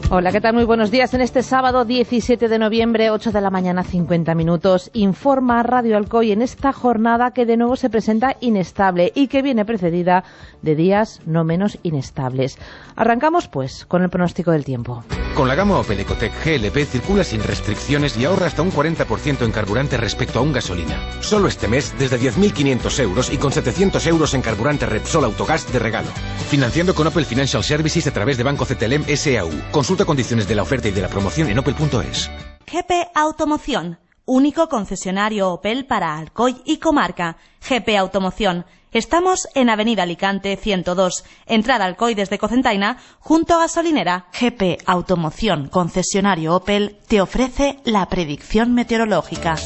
Hola, ¿qué tal? Muy buenos días. En este sábado 17 de noviembre, 8 de la mañana, 50 minutos, informa Radio Alcoy en esta jornada que de nuevo se presenta inestable y que viene precedida de días no menos inestables. Arrancamos, pues, con el pronóstico del tiempo. Con la gama Opel Ecotec GLP circula sin restricciones y ahorra hasta un 40% en carburante respecto a un gasolina. Solo este mes, desde 10.500 euros y con 700 euros en carburante Repsol Autogas de regalo. Financiando con Opel Financial Services a través de Banco CTLM S.A.U. Consulta condiciones de la oferta y de la promoción en opel.es. GP Automoción, único concesionario Opel para Alcoy y comarca. GP Automoción. Estamos en Avenida Alicante 102, entrada Alcoy desde Cocentaina, junto a Gasolinera. GP Automoción, concesionario Opel, te ofrece la predicción meteorológica.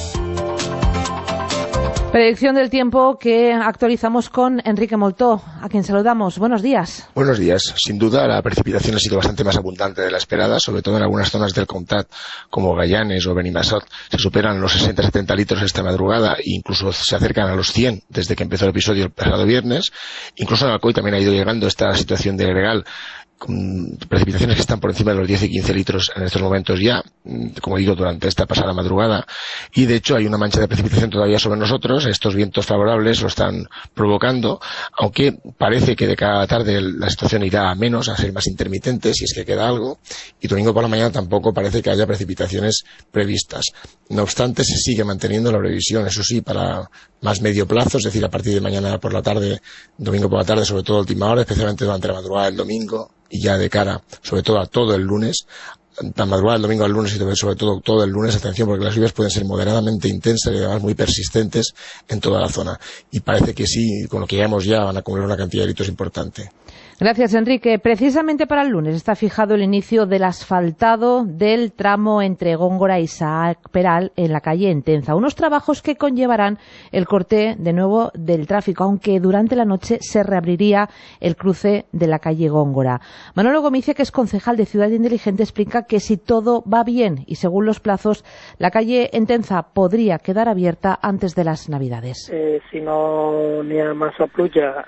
Predicción del tiempo que actualizamos con Enrique Moltó, a quien saludamos. Buenos días. Buenos días. Sin duda, la precipitación ha sido bastante más abundante de la esperada, sobre todo en algunas zonas del Comtat, como Gallanes o Benimassot. Se superan los 60-70 litros esta madrugada e incluso se acercan a los 100 desde que empezó el episodio el pasado viernes. Incluso en Alcoy también ha ido llegando esta situación de gregal, con precipitaciones que están por encima de los 10 y 15 litros en estos momentos ya, como digo, durante esta pasada madrugada. Y de hecho hay una mancha de precipitación todavía sobre nosotros. Estos vientos favorables lo están provocando, aunque parece que de cada tarde la situación irá a menos, a ser más intermitente, si es que queda algo. Y domingo por la mañana tampoco parece que haya precipitaciones previstas. No obstante, se sigue manteniendo la previsión, eso sí, para más medio plazo, es decir, a partir de mañana por la tarde, domingo por la tarde, sobre todo a última hora, especialmente durante la madrugada del domingo, y ya de cara, sobre todo a todo el lunes, la madrugada del domingo al lunes y sobre todo el lunes, atención, porque las lluvias pueden ser moderadamente intensas y además muy persistentes en toda la zona. Y parece que sí, con lo que llevamos ya, van a acumular una cantidad de litros importante. Gracias, Enrique. Precisamente para el lunes está fijado el inicio del asfaltado del tramo entre Góngora y Isaac Peral en la calle Entenza. Unos trabajos que conllevarán el corte de nuevo del tráfico, aunque durante la noche se reabriría el cruce de la calle Góngora. Manolo Gomice, que es concejal de Ciudad Inteligente, explica que si todo va bien y según los plazos, la calle Entenza podría quedar abierta antes de las Navidades. Si no n'hi ha massa pluja,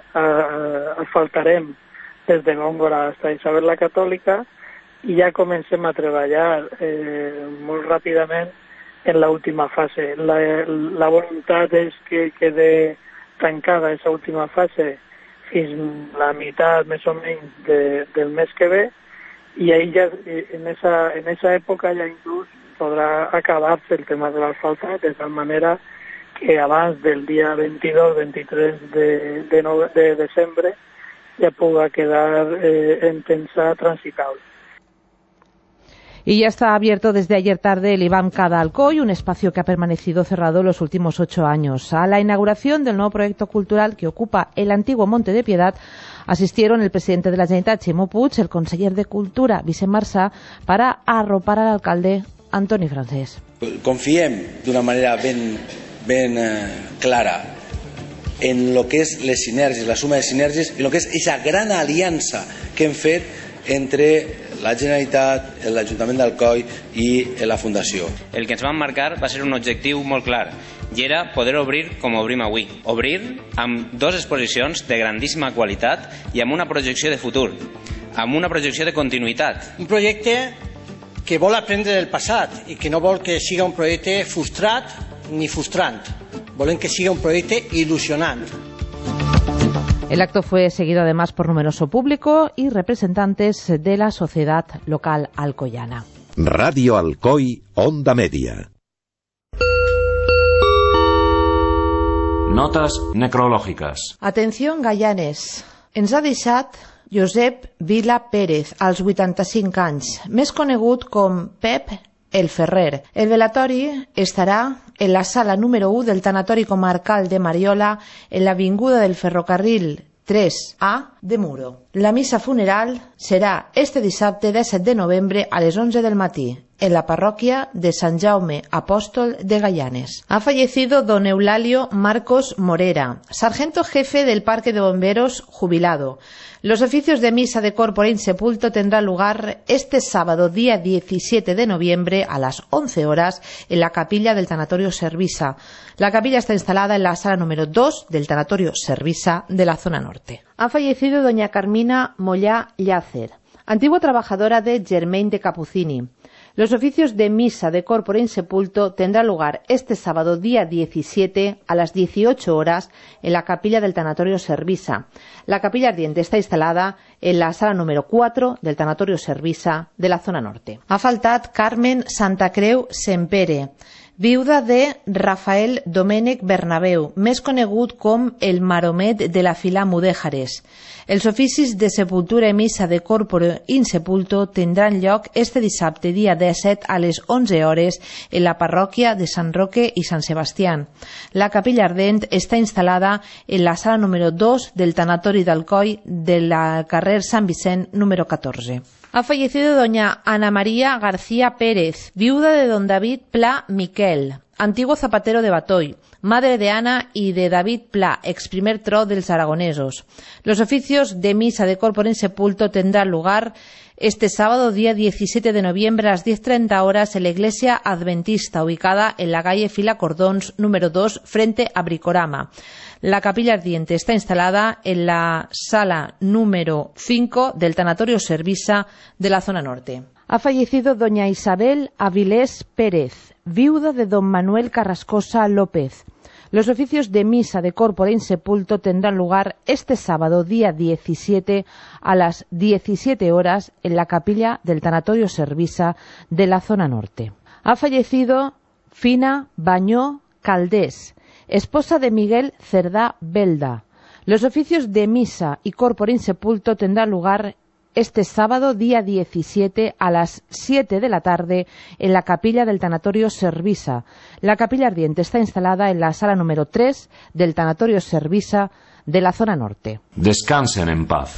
asfaltarem des de Góngora hasta Isabel la Catòlica i ja comencem a treballar molt ràpidament en l'última fase. La voluntat és que quede tancada aquesta última fase fins la meitat més o menys del mes que ve i ahí ja en esa època ja inclús podrà acabar-se el tema de l'asfaltat de tal manera que abans del dia 22-23 de desembre ya pueda quedar Entenza transitable. Y ya está abierto desde ayer tarde el IBAM Cada Alcoy, un espacio que ha permanecido cerrado los últimos 8 años. A la inauguración del nuevo proyecto cultural que ocupa el antiguo Monte de Piedad asistieron el presidente de la Generalitat, Ximo Puig, el conseller de Cultura, Vicent Marsà, para arropar al alcalde Antoni Francés. Confiem d'una manera ben clara en lo que és les sinergies, la suma de sinergies, i lo que és aquesta gran aliança que hem fet entre la Generalitat, l'Ajuntament d'Alcoi i la Fundació. El que ens vam marcar va ser un objectiu molt clar, i era poder obrir com obrim avui. Obrir amb 2 exposicions de grandíssima qualitat i amb una projecció de futur, amb una projecció de continuïtat. Un projecte que vol aprendre del passat i que no vol que siga un projecte frustrat ni frustrant. Volen que siga un proyecto ilusionante. El acto fue seguido además por numeroso público y representantes de la sociedad local alcoyana. Radio Alcoy, Onda Media. Notas necrològiques. Atención, Gallanes. Ens ha deixat Josep Vila Pérez, als 85 anys, més conegut com Pep el Ferrer. El velatori estarà en la sala número 1 del Tanatori Comarcal de Mariola, en l'avinguda del Ferrocarril 3A de Muro. La missa funeral serà este dissabte 17 de novembre a les 11 del matí, en la parroquia de San Jaume Apóstol de Gallanes. Ha fallecido don Eulalio Marcos Morera, sargento jefe del Parque de Bomberos, jubilado. Los oficios de misa de corpore insepulto tendrán lugar este sábado, día 17 de noviembre, a las 11 horas, en la capilla del Tanatorio Servisa. La capilla está instalada en la sala número 2 del Tanatorio Servisa de la zona norte. Ha fallecido doña Carmina Mollá Llàcer, antigua trabajadora de Germain de Capucini. Los oficios de misa de corpore insepulto tendrán lugar este sábado día 17 a las 18 horas en la capilla del tanatorio Servisa. La capilla ardiente está instalada en la sala número 4 del tanatorio Servisa de la zona norte. Ha faltat Carmen Santacreu Sempere, viuda de Rafael Domènech Bernabeu, més conegut com el Maromet de la Fila Mudèjares. Els oficis de sepultura i missa de corpore insepulto tindran lloc este dissabte dia 17 a les 11 hores en la parròquia de Sant Roque i Sant Sebastián. La capilla ardent està instal·lada en la sala número 2 del tanatori d'Alcoi de la carrer Sant Vicent número 14. Ha fallecido doña Ana María García Pérez, viuda de don David Pla Miquel, antiguo zapatero de Batoy, madre de Ana y de David Pla, ex primer tro dels aragonesos. Los oficios de misa de corpore insepulto tendrán lugar este sábado, día 17 de noviembre, a las 10:30 horas en la iglesia adventista, ubicada en la calle Fila Cordons, número 2, frente a Bricorama. La capilla ardiente está instalada en la sala número 5 del tanatorio Servisa de la zona norte. Ha fallecido doña Isabel Avilés Pérez, viuda de don Manuel Carrascosa López. Los oficios de misa de corpore insepulto tendrán lugar este sábado, día 17, a las 17 horas en la capilla del tanatorio Servisa de la zona norte. Ha fallecido Fina Bañó Caldés, esposa de Miguel Cerdá Belda. Los oficios de misa y corpore insepulto tendrán lugar este sábado, día 17, a las 7 de la tarde en la capilla del tanatorio Servisa. La capilla ardiente está instalada en la sala número 3 del tanatorio Servisa de la zona norte. Descansen en paz.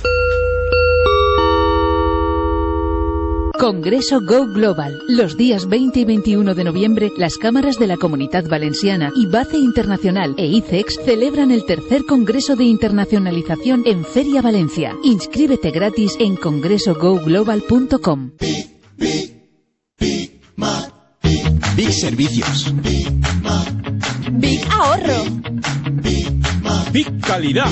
Congreso Go Global. Los días 20 y 21 de noviembre, las cámaras de la Comunitat Valenciana, IBACE Internacional e ICEX celebran el tercer Congreso de Internacionalización en Feria Valencia. Inscríbete gratis en congresogoglobal.com. Big Servicios. Big Ahorro. Big Calidad.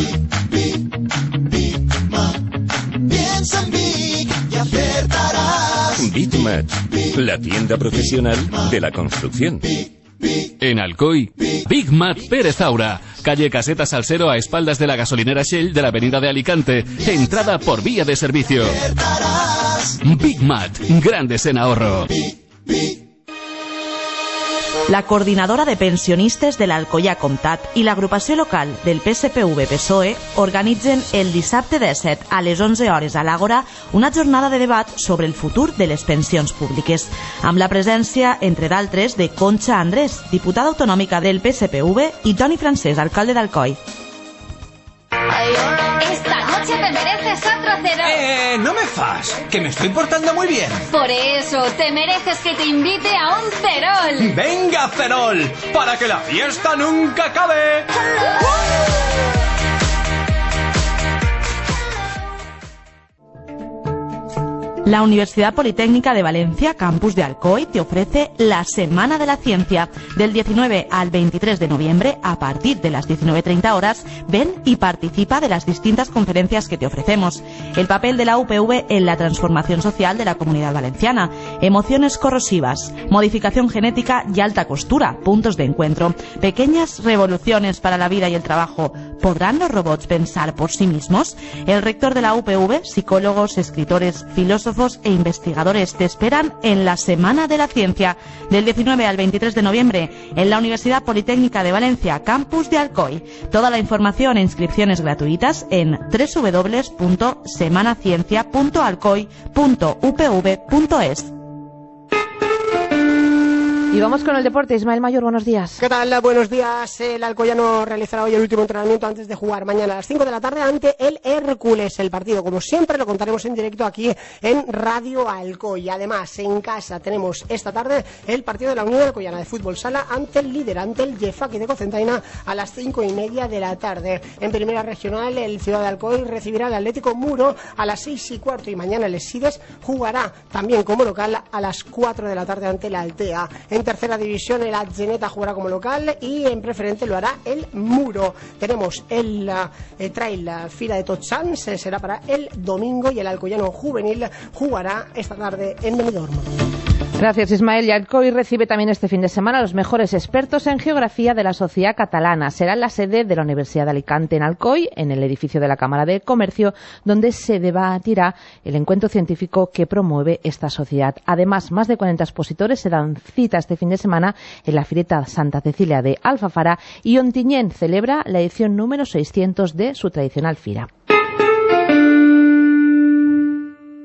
Piensa en Big y acertarás. BigMat, la tienda profesional de la construcción. En Alcoy, BigMat Pérez Aura, calle Caseta Salsero a espaldas de la gasolinera Shell de la avenida de Alicante, entrada por vía de servicio. BigMat, grandes en ahorro. La coordinadora de pensionistes de l'Alcoià Comtat i l'agrupació local del PSPV-PSOE organitzen el dissabte 17 a les 11 hores a l'Àgora una jornada de debat sobre el futur de les pensions públiques, amb la presència, entre d'altres, de Concha Andrés, diputada autonòmica del PSPV, i Toni Francés, alcalde d'Alcoi. Esta noche te mereces otro Cerol. No me fas, que me estoy portando muy bien. Por eso, te mereces que te invite a un Cerol. ¡Venga, Cerol! ¡Para que la fiesta nunca acabe! La Universidad Politécnica de Valencia, campus de Alcoy, te ofrece la Semana de la Ciencia. Del 19 al 23 de noviembre, a partir de las 19:30 horas, ven y participa de las distintas conferencias que te ofrecemos. El papel de la UPV en la transformación social de la Comunidad Valenciana, emociones corrosivas, modificación genética y alta costura, puntos de encuentro, pequeñas revoluciones para la vida y el trabajo. ¿Podrán los robots pensar por sí mismos? El rector de la UPV, psicólogos, escritores, filósofos e investigadores te esperan en la Semana de la Ciencia, del 19 al 23 de noviembre en la Universidad Politécnica de Valencia, campus de Alcoy. Toda la información e inscripciones gratuitas en www.semanaciencia.alcoy.upv.es. Y vamos con el deporte. Ismael Mayor, buenos días. ¿Qué tal? Buenos días. El alcoyano realizará hoy el último entrenamiento antes de jugar mañana a las 5 de la tarde ante el Hércules. El partido, como siempre, lo contaremos en directo aquí en Radio Alcoy. Además, en casa tenemos esta tarde el partido de la Unión Alcoyana de Fútbol Sala ante el líder, ante el Jefaki de Cocentaina, a las 5:30 de la tarde. En primera regional, el Ciudad de Alcoy recibirá al Atlético Muro a las 6:15 y mañana el Esides jugará también como local a las 4 de la tarde ante la Altea. En En tercera división el Atzeneta jugará como local y en preferente lo hará el Muro. Tenemos el Trail Fira de Tots Sants, será para el domingo, y el Alcoyano Juvenil jugará esta tarde en Benidorm. Gracias, Ismael. Y Alcoy recibe también este fin de semana a los mejores expertos en geografía de la sociedad catalana. Será la sede de la Universidad de Alicante en Alcoy, en el edificio de la Cámara de Comercio, donde se debatirá el encuentro científico que promueve esta sociedad. Además, más de 40 expositores se dan cita este fin de semana en la Fireta Santa Cecilia de Alfafara, y Ontinyent celebra la edición número 600 de su tradicional fira.